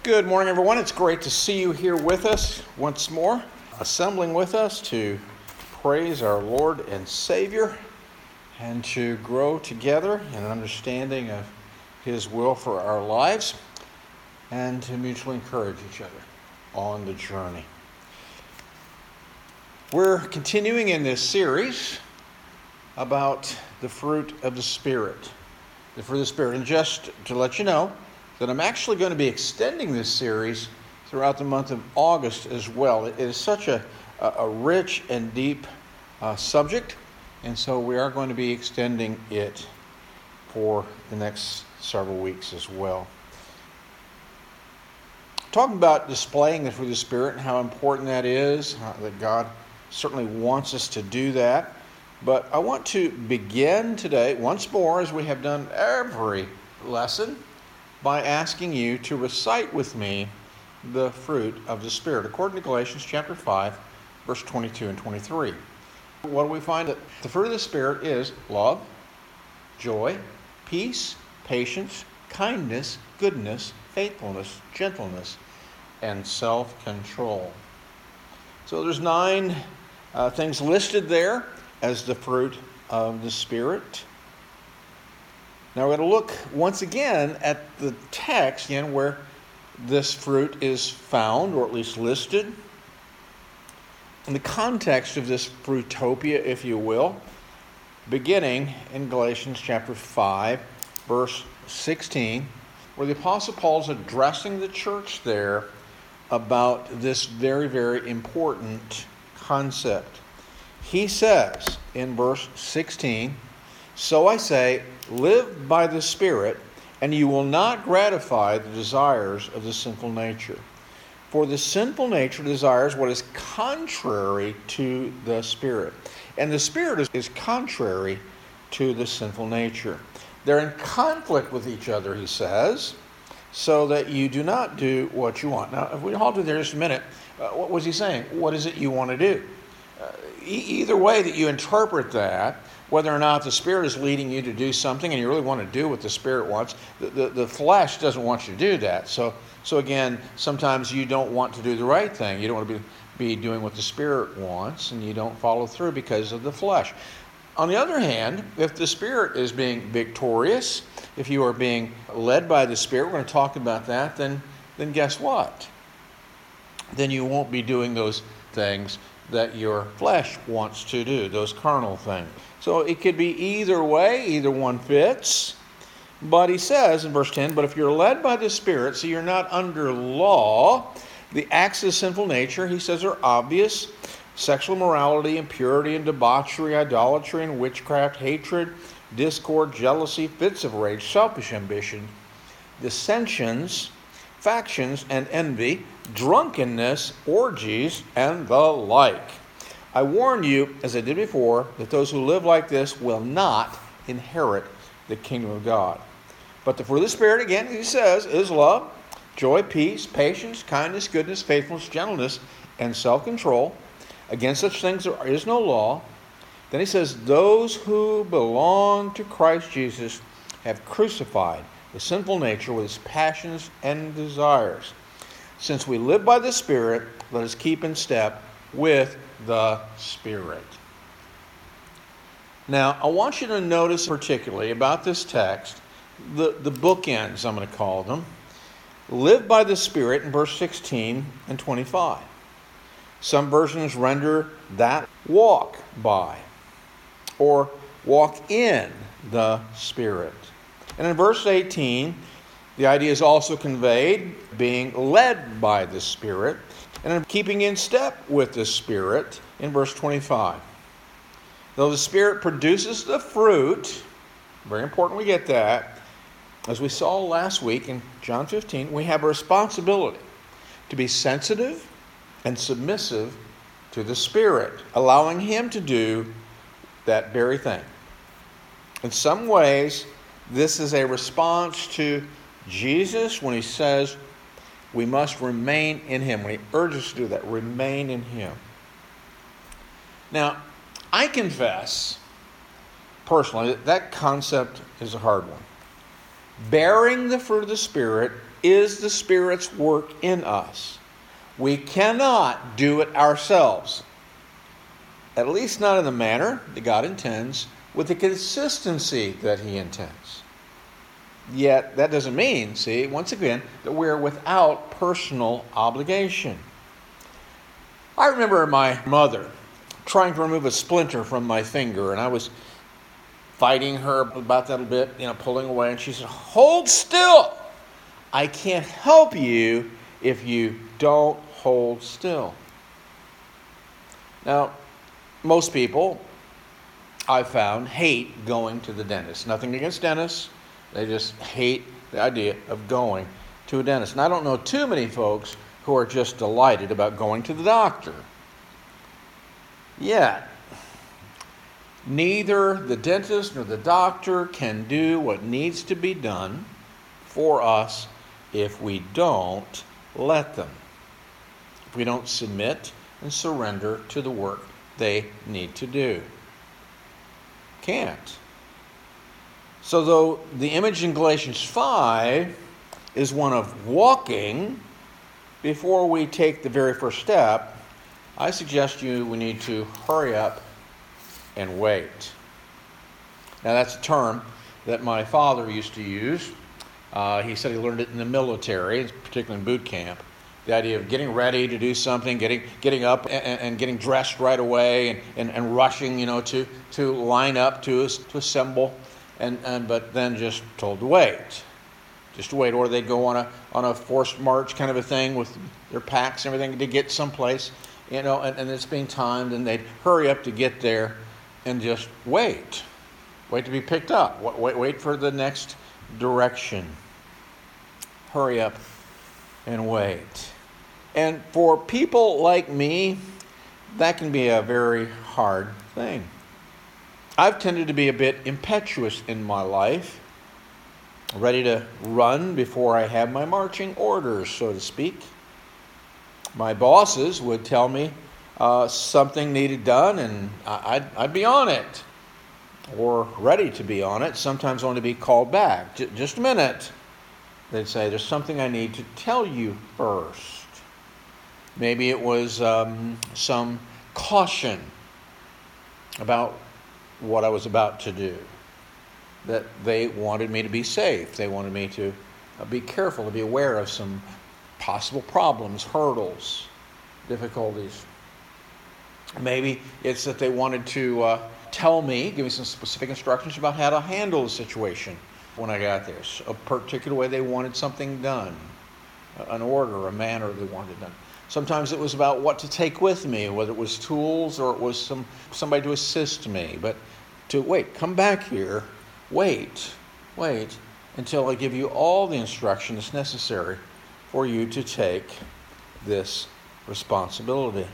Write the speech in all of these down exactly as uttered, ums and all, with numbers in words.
Good morning, everyone. It's great to see you here with us once more, assembling with us to praise our Lord and Savior and to grow together in an understanding of His will for our lives and to mutually encourage each other on the journey. We're continuing in this series about the fruit of the Spirit. The fruit of the Spirit. And just to let you know, that I'm actually going to be extending this series throughout the month of August as well. It is such a, a rich and deep uh, subject, and so we are going to be extending it for the next several weeks as well. Talking about displaying the fruit of the Spirit and how important that is, uh, that God certainly wants us to do that. But I want to begin today, once more, as we have done every lesson, by asking you to recite with me the fruit of the Spirit, according to Galatians chapter five, verse twenty-two and twenty-three. What do we find? That the fruit of the Spirit is love, joy, peace, patience, kindness, goodness, faithfulness, gentleness, and self-control. So there's nine uh, things listed there as the fruit of the Spirit. Now we're going to look once again at the text again where this fruit is found, or at least listed. In the context of this fruitopia, if you will, beginning in Galatians chapter five, verse sixteen, where the Apostle Paul is addressing the church there about this very, very important concept. He says in verse sixteen, "So I say, live by the Spirit, and you will not gratify the desires of the sinful nature. For the sinful nature desires what is contrary to the Spirit, and the Spirit is, is contrary to the sinful nature. They're in conflict with each other," he says, "so that you do not do what you want." Now, if we halt there just a minute, uh, what was he saying? What is it you want to do? Uh, e- either way that you interpret that, whether or not the Spirit is leading you to do something and you really want to do what the Spirit wants, the, the, the flesh doesn't want you to do that. So so again, sometimes you don't want to do the right thing. You don't want to be, be doing what the Spirit wants, and you don't follow through because of the flesh. On the other hand, if the Spirit is being victorious, if you are being led by the Spirit, we're going to talk about that, then, then guess what? Then you won't be doing those things that your flesh wants to do, those carnal things. So it could be either way, either one fits. But he says in verse ten, "But if you're led by the Spirit, so you're not under law, the acts of sinful nature," he says, "are obvious: sexual immorality, impurity and debauchery, idolatry and witchcraft, hatred, discord, jealousy, fits of rage, selfish ambition, dissensions, factions and envy, drunkenness, orgies, and the like. I warn you, as I did before, that those who live like this will not inherit the kingdom of God. But the fruit of the Spirit," again, he says, "is love, joy, peace, patience, kindness, goodness, faithfulness, gentleness, and self-control. Against such things there is no law." Then he says, "Those who belong to Christ Jesus have crucified the sinful nature with its passions and desires. Since we live by the Spirit, let us keep in step with the Spirit." Now, I want you to notice particularly about this text, the, the bookends, I'm going to call them. Live by the Spirit in verse sixteen and twenty-five. Some versions render that walk by, or walk in the Spirit. And in verse eighteen, the idea is also conveyed, being led by the Spirit, and in keeping in step with the Spirit in verse twenty-five. Though the Spirit produces the fruit, very important we get that, as we saw last week in John fifteen, we have a responsibility to be sensitive and submissive to the Spirit, allowing Him to do that very thing. In some ways, this is a response to Jesus when He says we must remain in Him. When He urges us to do that, remain in Him. Now, I confess, personally, that that concept is a hard one. Bearing the fruit of the Spirit is the Spirit's work in us. We cannot do it ourselves, at least not in the manner that God intends, with the consistency that He intends. Yet, that doesn't mean, see, once again, that we're without personal obligation. I remember my mother trying to remove a splinter from my finger, and I was fighting her about that a bit, you know, pulling away, and she said, "Hold still! I can't help you if you don't hold still." Now, most people, I've found, hate going to the dentist. Nothing against dentists. They just hate the idea of going to a dentist. And I don't know too many folks who are just delighted about going to the doctor. Yet, neither the dentist nor the doctor can do what needs to be done for us if we don't let them. If we don't submit and surrender to the work they need to do. Can't. So though the image in Galatians five is one of walking, before we take the very first step, I suggest you we need to hurry up and wait. Now that's a term that my father used to use. Uh, he said he learned it in the military, particularly in boot camp. The idea of getting ready to do something, getting getting up and, and getting dressed right away, and, and, and rushing, you know, to to line up to to assemble, and, and but then just told to wait, just to wait, or they'd go on a on a forced march kind of a thing with their packs and everything to get someplace, you know, and, and it's being timed, and they'd hurry up to get there, and just wait, wait to be picked up, wait wait for the next direction. Hurry up and wait. And for people like me, that can be a very hard thing. I've tended to be a bit impetuous in my life, ready to run before I have my marching orders, so to speak. My bosses would tell me uh, something needed done, and I'd, I'd be on it, or ready to be on it, sometimes only to be called back. J- just a minute. They'd say, "There's something I need to tell you first." Maybe it was um, some caution about what I was about to do. That they wanted me to be safe. They wanted me to uh, be careful, to be aware of some possible problems, hurdles, difficulties. Maybe it's that they wanted to uh, tell me, give me some specific instructions about how to handle the situation when I got there. A particular way they wanted something done, an order, a manner they wanted it done. Sometimes it was about what to take with me, whether it was tools or it was some somebody to assist me. But to wait, come back here, wait, wait until I give you all the instructions necessary for you to take this responsibility.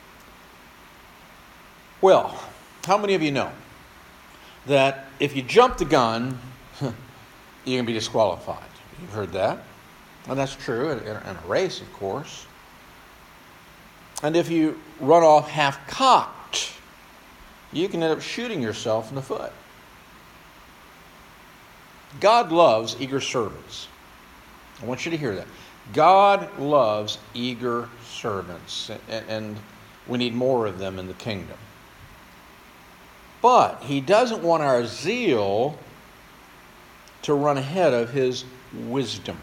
Well, how many of you know that if you jump the gun, you're going to be disqualified? You've heard that. And that's true in, in a race, of course. And if you run off half-cocked, you can end up shooting yourself in the foot. God loves eager servants. I want you to hear that. God loves eager servants, and, and we need more of them in the kingdom. But He doesn't want our zeal to run ahead of His wisdom.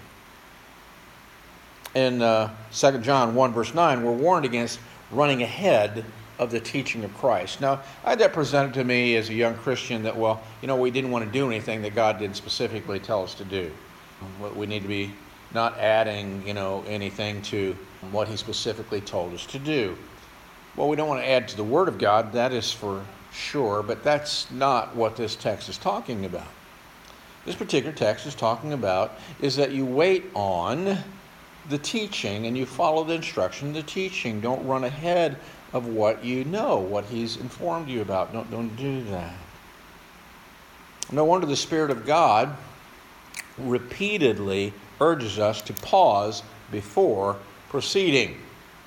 In uh, Second John one, verse nine, we're warned against running ahead of the teaching of Christ. Now, I had that presented to me as a young Christian that, well, you know, we didn't want to do anything that God didn't specifically tell us to do. We need to be not adding, you know, anything to what He specifically told us to do. Well, we don't want to add to the Word of God, that is for sure, but that's not what this text is talking about. This particular text is talking about is that you wait on the teaching and you follow the instruction of the teaching. Don't run ahead of what you know, what He's informed you about. Don't, don't do that. No wonder the Spirit of God repeatedly urges us to pause before proceeding.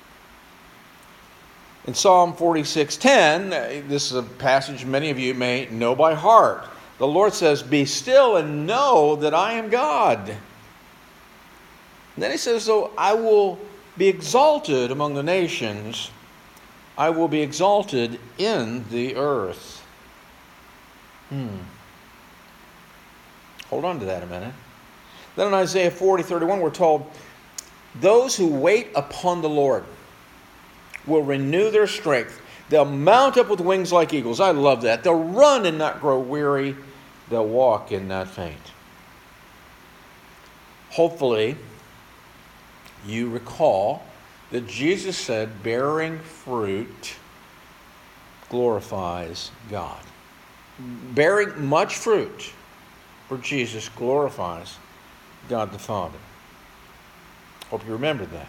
In Psalm forty-six ten, this is a passage many of you may know by heart. The Lord says, "Be still and know that I am God." And then he says, so I will be exalted among the nations. I will be exalted in the earth. Hmm. Hold on to that a minute. Then in Isaiah forty, thirty-one, we're told, those who wait upon the Lord will renew their strength. They'll mount up with wings like eagles. I love that. They'll run and not grow weary. They'll walk and not faint. Hopefully, you recall that Jesus said bearing fruit glorifies God. Bearing much fruit for Jesus glorifies God the Father. Hope you remember that.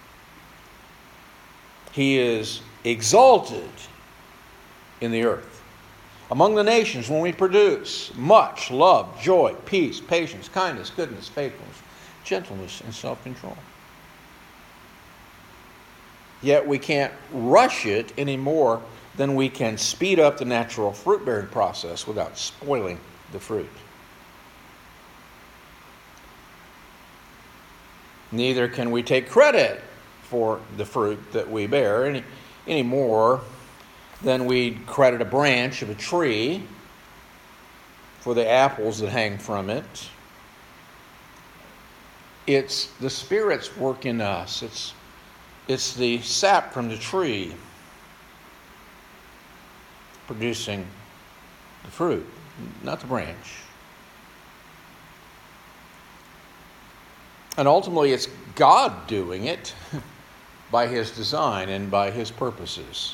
He is exalted in the earth. Among the nations, when we produce much love, joy, peace, patience, kindness, goodness, faithfulness, gentleness, and self-control. Yet we can't rush it any more than we can speed up the natural fruit-bearing process without spoiling the fruit. Neither can we take credit for the fruit that we bear any, any more than we'd credit a branch of a tree for the apples that hang from it. It's the Spirit's work in us. It's, it's the sap from the tree producing the fruit, not the branch. And ultimately, it's God doing it by His design and by His purposes.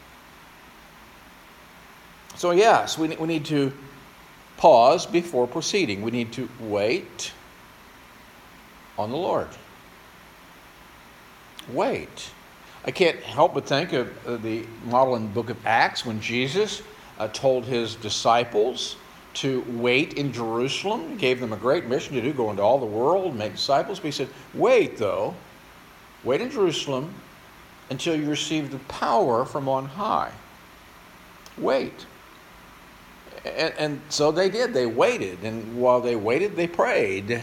So yes, we, we need to pause before proceeding. We need to wait on the Lord. Wait. I can't help but think of the model in the book of Acts when Jesus uh, told His disciples to wait in Jerusalem. He gave them a great mission to do, go into all the world, make disciples. But He said, wait though, wait in Jerusalem until you receive the power from on high. Wait. And, and so they did. They waited. And while they waited, they prayed.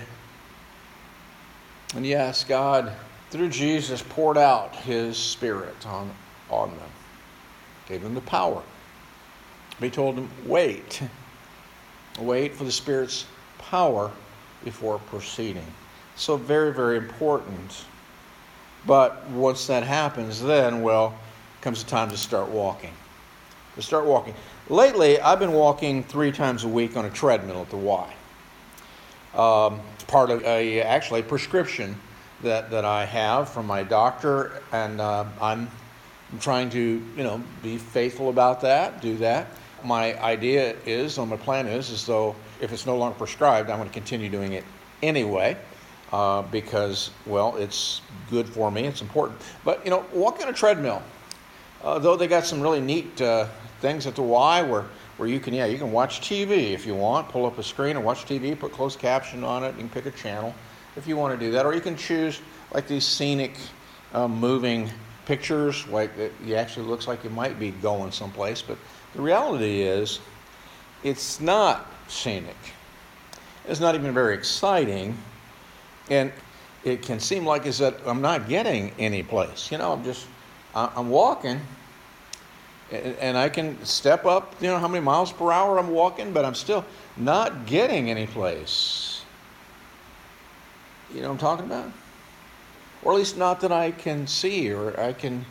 And yes, God, through Jesus, poured out His Spirit on, on them. Gave them the power. He told them, wait. Wait for the Spirit's power before proceeding. So very, very important. But once that happens, then, well, comes the time to start walking. To start walking. Lately, I've been walking three times a week on a treadmill at the Y. Um, it's part of a, actually a prescription that, that I have from my doctor, and uh, I'm, I'm trying to, you know, be faithful about that, do that. My idea is, or my plan is, is though if it's no longer prescribed, I'm going to continue doing it anyway, uh, because, well, it's good for me, it's important. But, you know, walking on a treadmill, uh, though they got some really neat uh, things at the Y where, where you can, yeah, you can watch T V if you want, pull up a screen and watch T V, put closed caption on it, you can pick a channel if you want to do that, or you can choose like these scenic, uh, moving pictures, like it actually looks like you might be going someplace, but the reality is, it's not scenic. It's not even very exciting. And it can seem like is that I'm not getting any place. You know, I'm just, I'm walking, and I can step up, you know, how many miles per hour I'm walking, but I'm still not getting any place. You know what I'm talking about? Or at least not that I can see or I can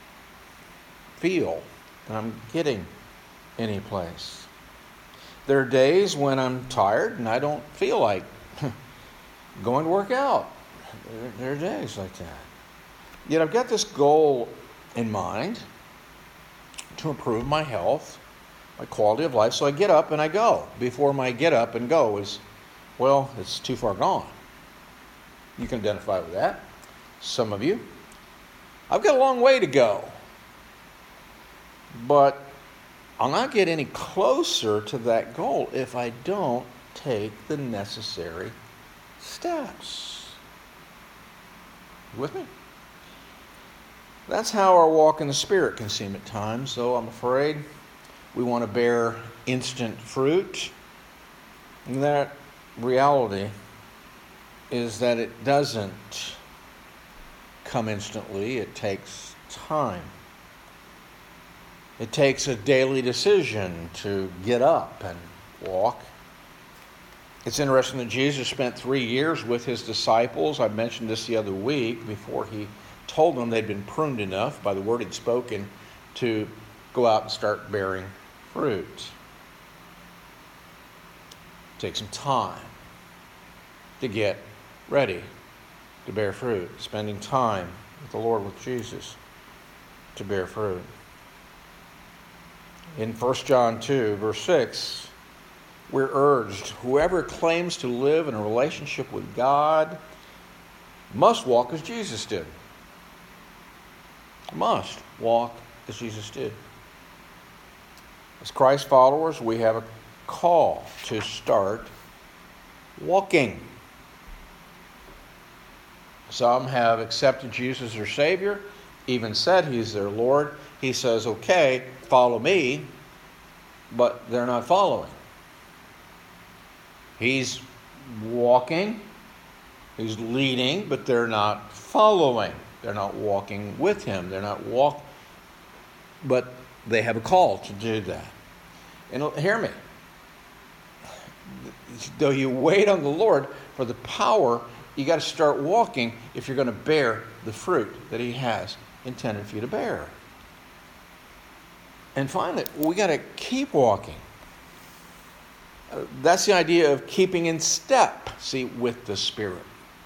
feel that I'm getting any place. There are days when I'm tired and I don't feel like going to work out. There, there are days like that. Yet I've got this goal in mind to improve my health, my quality of life, so I get up and I go before my get up and go is, well, it's too far gone. You can identify with that. Some of you. I've got a long way to go. But I'll not get any closer to that goal if I don't take the necessary steps. You with me? That's how our walk in the Spirit can seem at times, though I'm afraid we want to bear instant fruit. And that reality is that it doesn't come instantly. It takes time. It takes a daily decision to get up and walk. It's interesting that Jesus spent three years with his disciples. I mentioned this the other week before he told them they'd been pruned enough by the word he'd spoken to go out and start bearing fruit. It takes some time to get ready to bear fruit, spending time with the Lord, with Jesus, to bear fruit. In First John two, verse six, we're urged, whoever claims to live in a relationship with God must walk as Jesus did. Must walk as Jesus did. As Christ followers, we have a call to start walking. Some have accepted Jesus as their Savior, even said He's their Lord. He says, okay, follow me, but they're not following. He's walking, He's leading, but they're not following. They're not walking with Him. They're not walk, but they have a call to do that. And hear me. Though you wait on the Lord for the power, you got to start walking if you're going to bear the fruit that He has intended for you to bear. And finally, we got to keep walking. Uh, that's the idea of keeping in step, see, with the Spirit.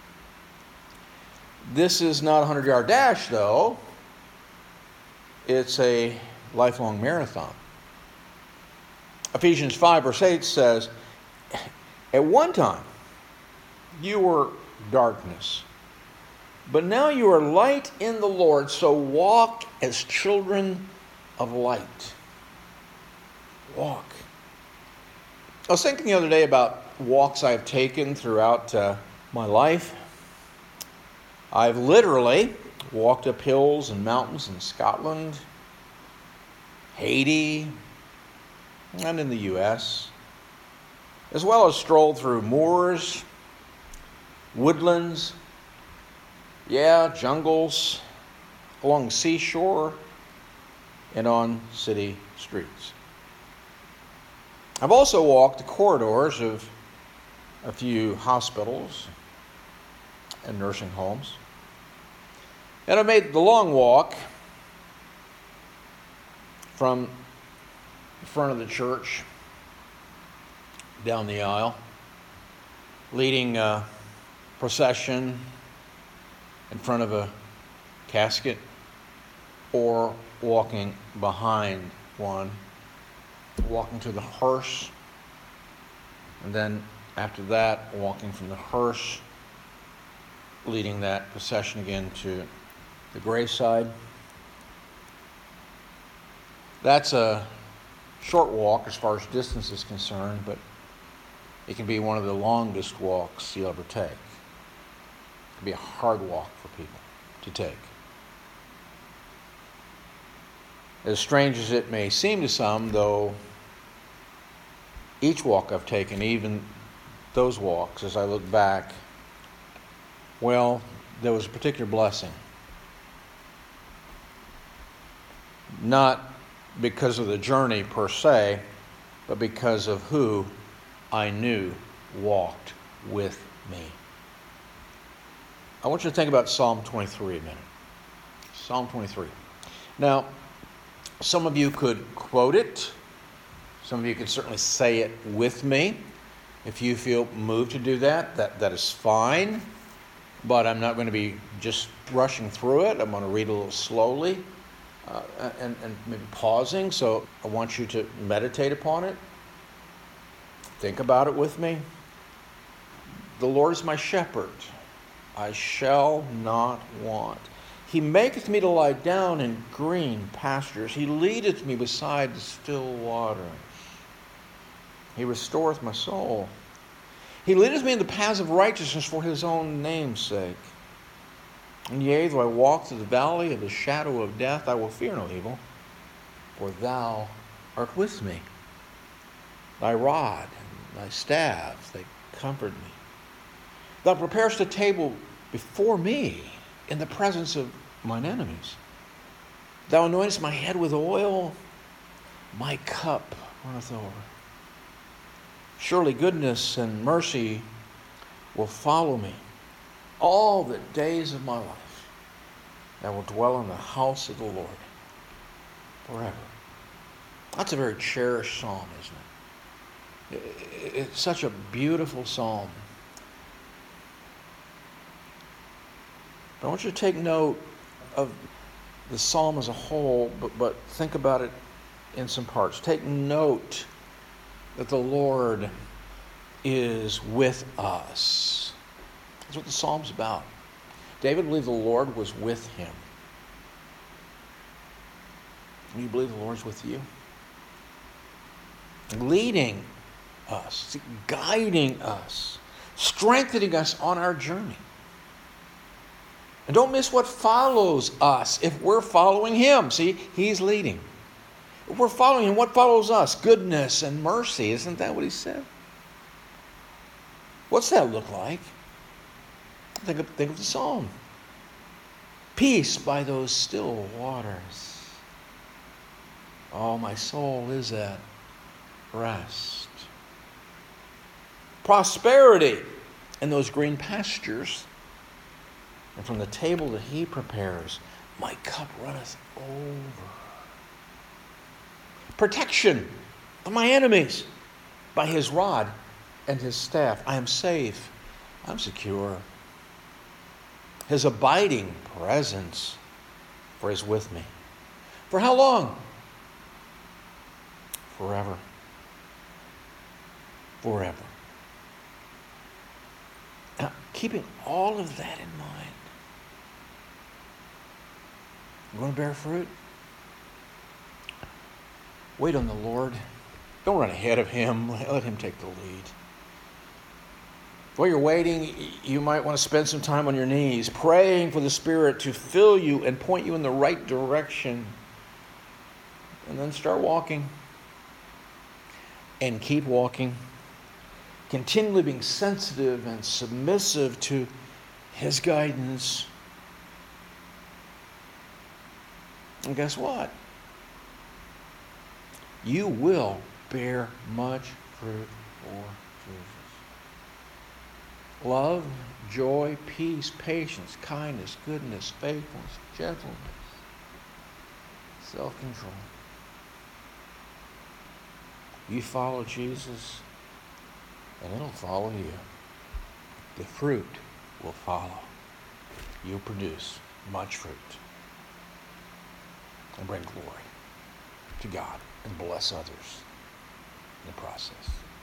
This is not a hundred-yard dash, though. It's a lifelong marathon. Ephesians five, verse eight says, at one time, you were darkness, but now you are light in the Lord, so walk as children of light. Walk. I was thinking the other day about walks I've taken throughout uh, my life. I've literally walked up hills and mountains in Scotland, Haiti, and in the U S, as well as strolled through moors, woodlands, yeah, jungles, along the seashore, and on city streets. I've also walked the corridors of a few hospitals and nursing homes. And I made the long walk from the front of the church down the aisle, leading a procession in front of a casket, or walking behind one, walking to the hearse, and then after that, walking from the hearse, leading that procession again to the graveside. That's a short walk as far as distance is concerned, but it can be one of the longest walks you'll ever take. It can be a hard walk for people to take. As strange as it may seem to some, though, each walk I've taken, even those walks, as I look back, well, there was a particular blessing. Not because of the journey per se, but because of who I knew walked with me. I want you to think about Psalm twenty-three a minute. Psalm twenty-three. Now, some of you could quote it. Some of you could certainly say it with me. If you feel moved to do that, that, that is fine. But I'm not going to be just rushing through it. I'm going to read a little slowly uh, and, and maybe pausing. So I want you to meditate upon it. Think about it with me. The Lord is my shepherd. I shall not want. He maketh me to lie down in green pastures. He leadeth me beside the still waters. He restoreth my soul. He leadeth me in the paths of righteousness for his own name's sake. And yea, though I walk through the valley of the shadow of death, I will fear no evil, for thou art with me. Thy rod and thy staff, they comfort me. Thou preparest a table before me in the presence of mine enemies. Thou anointest my head with oil, my cup runneth over. Surely goodness and mercy will follow me all the days of my life. I will dwell in the house of the Lord forever. That's a very cherished psalm, isn't it? It's such a beautiful psalm. But I want you to take note of the psalm as a whole, but, but think about it in some parts. Take note that the Lord is with us. That's what the psalm's about. David believed the Lord was with him. Do you believe the Lord's with you? Leading us, guiding us, strengthening us on our journey. And don't miss what follows us if we're following him. See, he's leading. If we're following him, what follows us? Goodness and mercy. Isn't that what he said? What's that look like? Think of, think of the psalm. Peace by those still waters. Oh, my soul is at rest. Prosperity in those green pastures. And from the table that he prepares, my cup runneth over. Protection of my enemies by his rod and his staff. I am safe. I'm secure. His abiding presence, for he is with me. For how long? Forever. Forever. Now, keeping all of that in mind, you want to bear fruit? Wait on the Lord. Don't run ahead of him. Let him take the lead. While you're waiting, you might want to spend some time on your knees, praying for the Spirit to fill you and point you in the right direction. And then start walking. And keep walking. Continually being sensitive and submissive to his guidance. And guess what? You will bear much fruit for Jesus. Love, joy, peace, patience, kindness, goodness, faithfulness, gentleness, self-control. You follow Jesus, and it'll follow you. The fruit will follow. You'll produce much fruit and bring glory to God and bless others in the process.